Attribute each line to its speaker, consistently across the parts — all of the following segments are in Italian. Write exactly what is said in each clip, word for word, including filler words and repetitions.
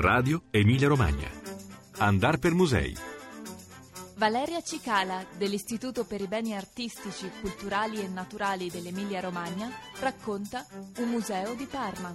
Speaker 1: Radio Emilia Romagna. Andar per musei.
Speaker 2: Valeria Cicala, dell'Istituto per i Beni Artistici, Culturali e Naturali dell'Emilia Romagna, racconta un museo di Parma.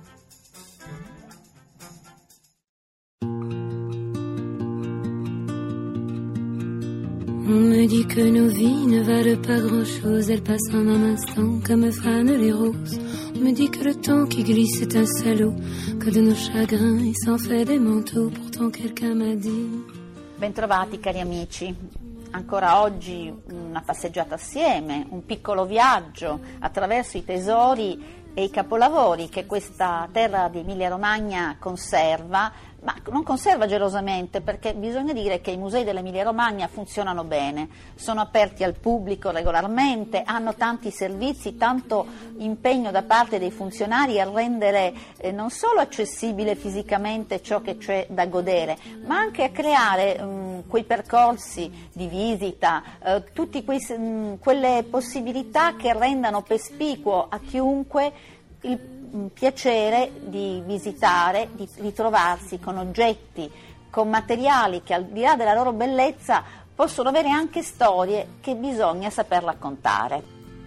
Speaker 3: On me dit que nos vies ne valent pas grand-chose, elles passent en un instant comme fanent les roses. On me dit que le temps qui glisse est un salaud, que de nos chagrins il s'en fait des manteaux, pourtant quelqu'un m'a dit.
Speaker 4: Bentrovati cari amici, ancora oggi una passeggiata assieme, un piccolo viaggio attraverso i tesori e i capolavori che questa terra di Emilia Romagna conserva, ma non conserva gelosamente, perché bisogna dire che i musei dell'Emilia Romagna funzionano bene, sono aperti al pubblico regolarmente, hanno tanti servizi, tanto impegno da parte dei funzionari a rendere eh, non solo accessibile fisicamente ciò che c'è da godere, ma anche a creare mh, quei percorsi di visita, eh, tutte quelle possibilità che rendano perspicuo a chiunque il piacere di visitare, di ritrovarsi con oggetti, con materiali che al di là della loro bellezza possono avere anche storie che bisogna saper raccontare.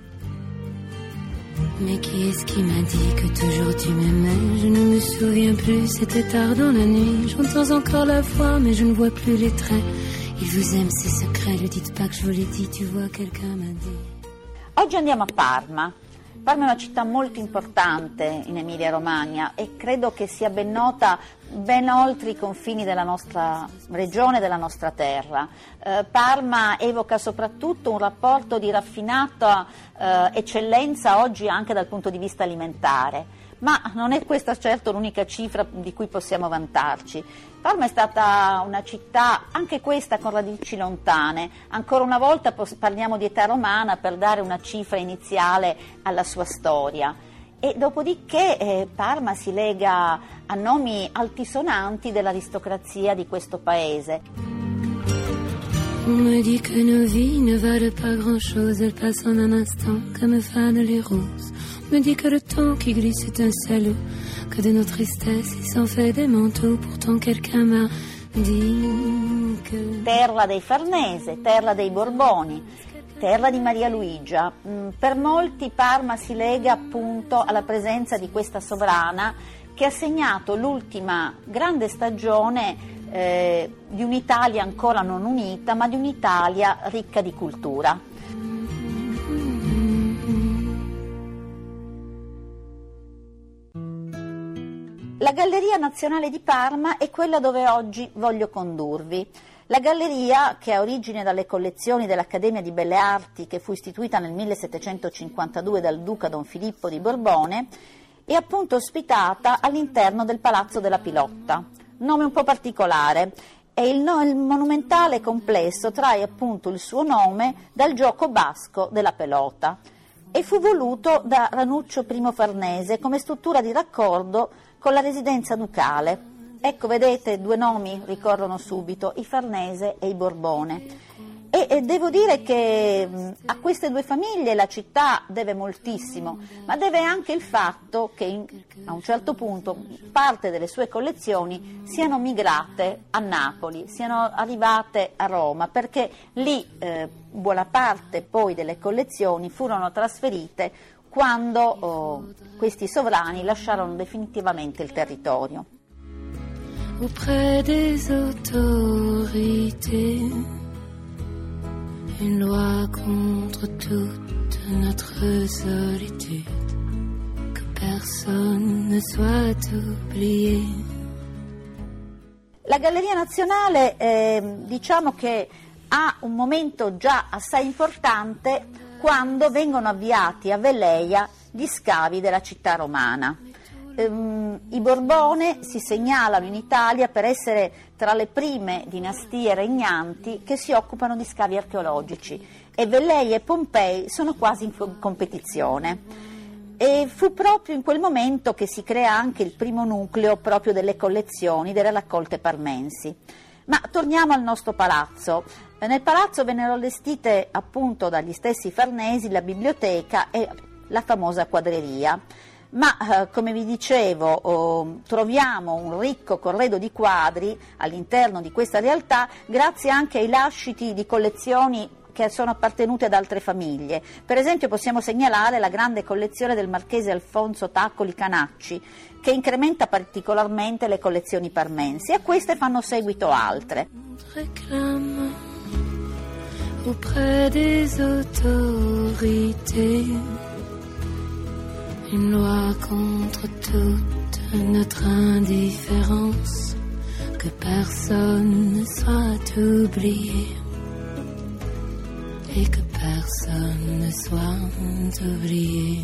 Speaker 3: Mais qui est-ce qui m'a dit que toujours tu m'aimais? Je ne me souviens plus, c'était tard dans la nuit. J'entends encore la voix, mais je ne vois plus les traits. Il vous aime, c'est secret, le dites pas que je vous l'ai dit, tu vois, quelqu'un m'a dit.
Speaker 4: Oggi andiamo a Parma. Parma è una città molto importante in Emilia Romagna e credo che sia ben nota ben oltre i confini della nostra regione, della nostra terra. Eh, Parma evoca soprattutto un rapporto di raffinata eh, eccellenza oggi anche dal punto di vista alimentare. Ma non è questa certo l'unica cifra di cui possiamo vantarci. Parma è stata una città, anche questa con radici lontane. Ancora una volta parliamo di età romana per dare una cifra iniziale alla sua storia. E dopodiché eh, Parma si lega a nomi altisonanti dell'aristocrazia di questo paese.
Speaker 3: On me dit que nos vies ne valent pas grand-chose, elles passent en un instant comme fanent les roses. On me dit que le temps qui glisse est un salaud, que de nos tristesses il s'en fait des manteaux, pourtant quelqu'un m'a dit que...
Speaker 4: Terra dei Farnese, terra dei Borboni, terra di Maria Luigia. Per molti Parma si lega appunto alla presenza di questa sovrana che ha segnato l'ultima grande stagione eh, di un'Italia ancora non unita, ma di un'Italia ricca di cultura. La Galleria Nazionale di Parma è quella dove oggi voglio condurvi. La galleria, che ha origine dalle collezioni dell'Accademia di Belle Arti, che fu istituita nel millesettecentocinquantadue dal duca Don Filippo di Borbone, è appunto ospitata all'interno del Palazzo della Pilotta, nome un po' particolare. E il, no, il monumentale complesso trae appunto il suo nome dal gioco basco della pelota e fu voluto da Ranuccio I Farnese come struttura di raccordo con la residenza ducale. Ecco, vedete, due nomi ricorrono subito, i Farnese e i Borbone. E, e devo dire che mh, a queste due famiglie la città deve moltissimo, ma deve anche il fatto che in, a un certo punto parte delle sue collezioni siano migrate a Napoli, siano arrivate a Roma, perché lì eh, buona parte poi delle collezioni furono trasferite quando oh, questi sovrani lasciarono definitivamente il territorio.
Speaker 3: Auprès des autorités, une loi contre toute notre solitude, que personne ne soit oublié.
Speaker 4: La Galleria Nazionale eh, diciamo che ha un momento già assai importante quando vengono avviati a Velleia gli scavi della città romana. Ehm, I Borbone si segnalano in Italia per essere tra le prime dinastie regnanti che si occupano di scavi archeologici e Velleia e Pompei sono quasi in competizione. E fu proprio in quel momento che si crea anche il primo nucleo proprio delle collezioni delle raccolte parmensi. Ma torniamo al nostro palazzo. Nel palazzo vennero allestite appunto dagli stessi Farnesi la biblioteca e la famosa quadreria. ma eh, come vi dicevo oh, troviamo un ricco corredo di quadri all'interno di questa realtà grazie anche ai lasciti di collezioni che sono appartenute ad altre famiglie. Per esempio possiamo segnalare la grande collezione del marchese Alfonso Taccoli Canacci, che incrementa particolarmente le collezioni parmensi, e a queste fanno seguito altre.
Speaker 3: Réclame auprès des autorités une loi contre toute notre indifférence, que personne ne soit oublié et que personne ne soit oublié.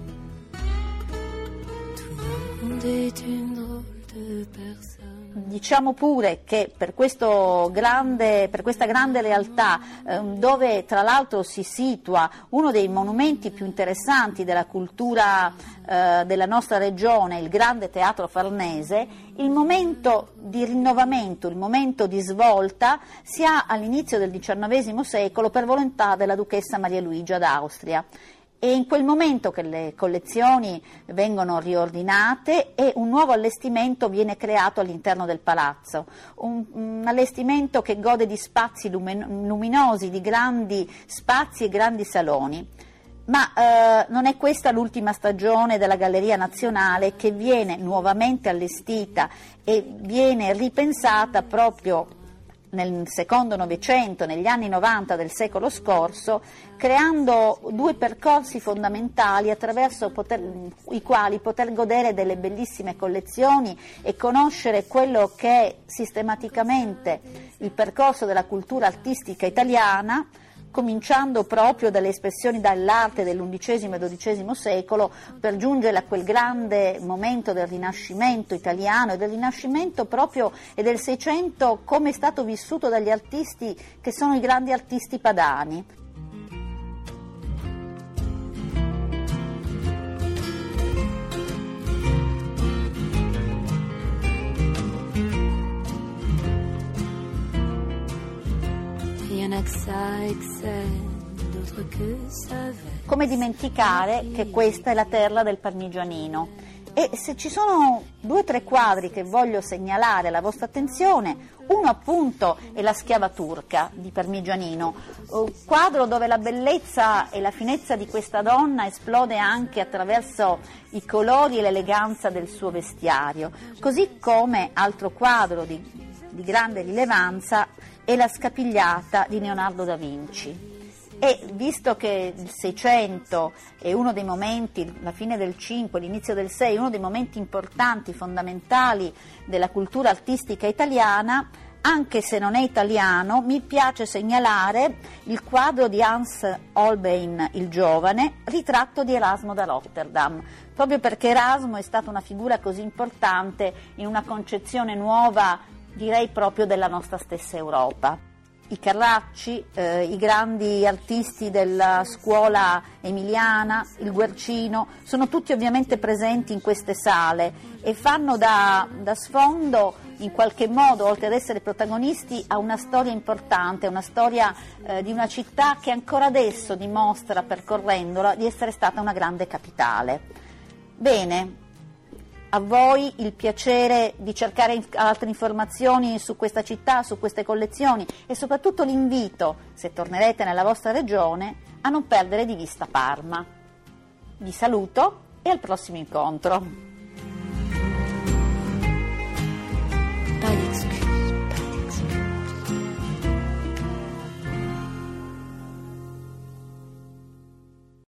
Speaker 3: Tout le monde est une drôle de personne.
Speaker 4: Diciamo pure che per, questo grande, per questa grande realtà, eh, dove tra l'altro si situa uno dei monumenti più interessanti della cultura eh, della nostra regione, il Grande Teatro Farnese, il momento di rinnovamento, il momento di svolta si ha all'inizio del diciannovesimo secolo per volontà della duchessa Maria Luigia d'Austria. E in quel momento che le collezioni vengono riordinate e un nuovo allestimento viene creato all'interno del palazzo, un, un allestimento che gode di spazi lumen- luminosi, di grandi spazi e grandi saloni. Ma eh, non è questa l'ultima stagione della Galleria Nazionale, che viene nuovamente allestita e viene ripensata proprio nel secondo Novecento, negli anni novanta del secolo scorso, creando due percorsi fondamentali attraverso poter, i quali poter godere delle bellissime collezioni e conoscere quello che è sistematicamente il percorso della cultura artistica italiana, cominciando proprio dalle espressioni dall'arte dell'undicesimo e dodicesimo secolo, per giungere a quel grande momento del Rinascimento italiano e del Rinascimento proprio e del Seicento, come è stato vissuto dagli artisti che sono i grandi artisti padani. Come dimenticare che questa è la terra del Parmigianino? E se ci sono due o tre quadri che voglio segnalare alla vostra attenzione, uno appunto è La schiava turca di Parmigianino, un quadro dove la bellezza e la finezza di questa donna esplode anche attraverso i colori e l'eleganza del suo vestiario, così come altro quadro di, di grande rilevanza è La scapigliata di Leonardo da Vinci. E visto che il Seicento è uno dei momenti, la fine del Cinque, l'inizio del Sei, uno dei momenti importanti, fondamentali della cultura artistica italiana, anche se non è italiano, mi piace segnalare il quadro di Hans Holbein il Giovane, ritratto di Erasmo da Rotterdam, proprio perché Erasmo è stata una figura così importante in una concezione nuova, direi proprio della nostra stessa Europa. I Carracci, eh, i grandi artisti della scuola emiliana, il Guercino, sono tutti ovviamente presenti in queste sale e fanno da, da sfondo in qualche modo, oltre ad essere protagonisti, a una storia importante, una storia eh, di una città che ancora adesso dimostra, percorrendola, di essere stata una grande capitale. Bene. A voi il piacere di cercare altre informazioni su questa città, su queste collezioni e soprattutto l'invito, se tornerete nella vostra regione, a non perdere di vista Parma. Vi saluto e al prossimo incontro.